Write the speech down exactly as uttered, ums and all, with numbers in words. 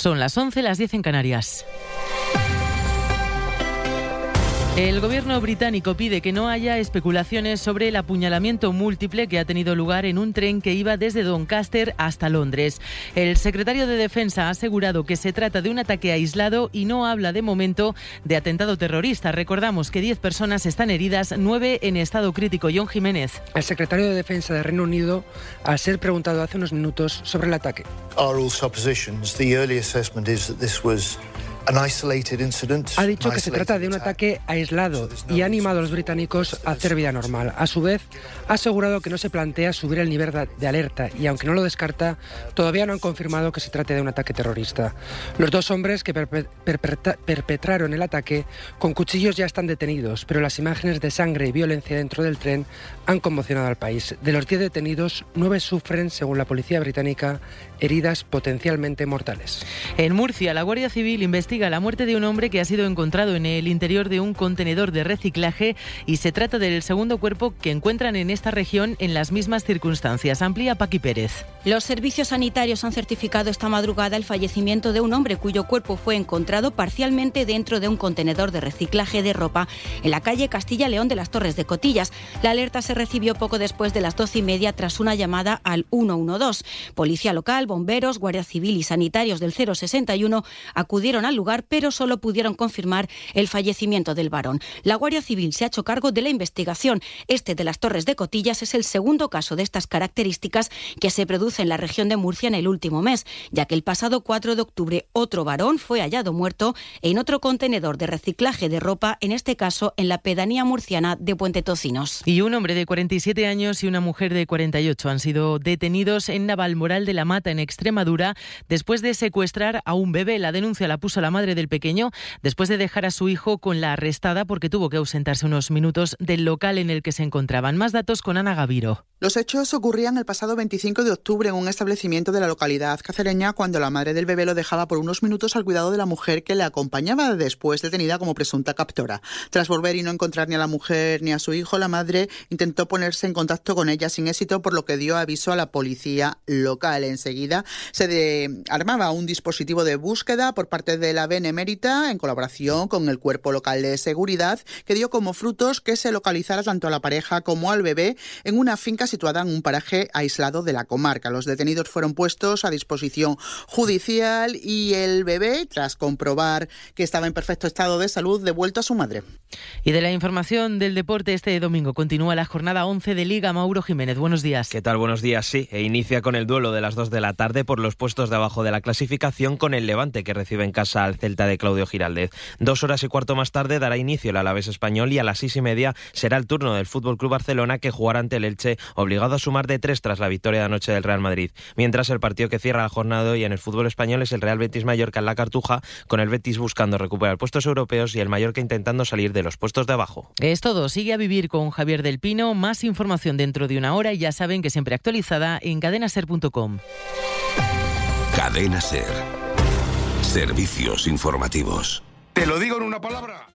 Son las once, las diez en Canarias. El gobierno británico pide que no haya especulaciones sobre el apuñalamiento múltiple que ha tenido lugar en un tren que iba desde Doncaster hasta Londres. El secretario de Defensa ha asegurado que se trata de un ataque aislado y no habla de momento de atentado terrorista. Recordamos que diez personas están heridas, nueve en estado crítico. John Jiménez. El secretario de Defensa de Reino Unido, al ser preguntado hace unos minutos sobre el ataque. Ha dicho que se trata de un ataque aislado y ha animado a los británicos a hacer vida normal. A su vez, ha asegurado que no se plantea subir el nivel de alerta y, aunque no lo descarta, todavía no han confirmado que se trate de un ataque terrorista. Los dos hombres que perpe- perpetra- perpetraron el ataque con cuchillos ya están detenidos, pero las imágenes de sangre y violencia dentro del tren han conmocionado al país. De los diez detenidos, nueve sufren, según la policía británica, heridas potencialmente mortales. En Murcia, la Guardia Civil investiga la muerte de un hombre que ha sido encontrado en el interior de un contenedor de reciclaje y se trata del segundo cuerpo que encuentran en esta región en las mismas circunstancias. Amplía Paqui Pérez. Los servicios sanitarios han certificado esta madrugada el fallecimiento de un hombre cuyo cuerpo fue encontrado parcialmente dentro de un contenedor de reciclaje de ropa en la calle Castilla León de las Torres de Cotillas. La alerta se recibió poco después de las doce y media tras una llamada al uno uno dos. Policía local, bomberos, Guardia Civil y sanitarios del cero sesenta y uno acudieron al lugar, pero solo pudieron confirmar el fallecimiento del varón. La Guardia Civil se ha hecho cargo de la investigación. Este de las Torres de Cotillas es el segundo caso de estas características que se produce en la región de Murcia en el último mes, ya que el pasado cuatro de octubre otro varón fue hallado muerto en otro contenedor de reciclaje de ropa, en este caso en la pedanía murciana de Puente Tocinos. Y un hombre de cuarenta y siete años y una mujer de cuarenta y ocho han sido detenidos en Navalmoral de la Mata, en Extremadura, después de secuestrar a un bebé. La denuncia la puso la madre del pequeño después de dejar a su hijo con la arrestada porque tuvo que ausentarse unos minutos del local en el que se encontraban. Más datos con Ana Gaviro. Los hechos ocurrían el pasado veinticinco de octubre en un establecimiento de la localidad cacereña, cuando la madre del bebé lo dejaba por unos minutos al cuidado de la mujer que le acompañaba, después detenida como presunta captora. Tras volver y no encontrar ni a la mujer ni a su hijo, la madre intentó ponerse en contacto con ella sin éxito, por lo que dio aviso a la policía local. Enseguida se de... armaba un dispositivo de búsqueda por parte de la Benemérita en colaboración con el Cuerpo Local de Seguridad, que dio como frutos que se localizara tanto a la pareja como al bebé en una finca situada en un paraje aislado de la comarca. Los detenidos fueron puestos a disposición judicial y el bebé, tras comprobar que estaba en perfecto estado de salud, devuelto a su madre. Y de la información del deporte, este domingo continúa la jornada once de Liga. Mauro Jiménez, buenos días. ¿Qué tal? Buenos días, sí. E inicia con el duelo de las dos de la tarde por los puestos de abajo de la clasificación, con el Levante, que recibe en casa al Celta de Claudio Giraldez. Dos horas y cuarto más tarde dará inicio el Alavés español y a las seis y media será el turno del F C Barcelona, que jugará ante el Elche, obligado a sumar de tres tras la victoria de anoche del Real Madrid. Mientras, el partido que cierra la jornada hoy en el fútbol español es el Real Betis Mallorca en la Cartuja, con el Betis buscando recuperar puestos europeos y el Mallorca intentando salir de los puestos de abajo. Es todo. Sigue a vivir con Javier del Pino. Más información dentro de una hora y ya saben que siempre actualizada en cadena ser punto com. Cadena Ser. Servicios informativos. Te lo digo en una palabra.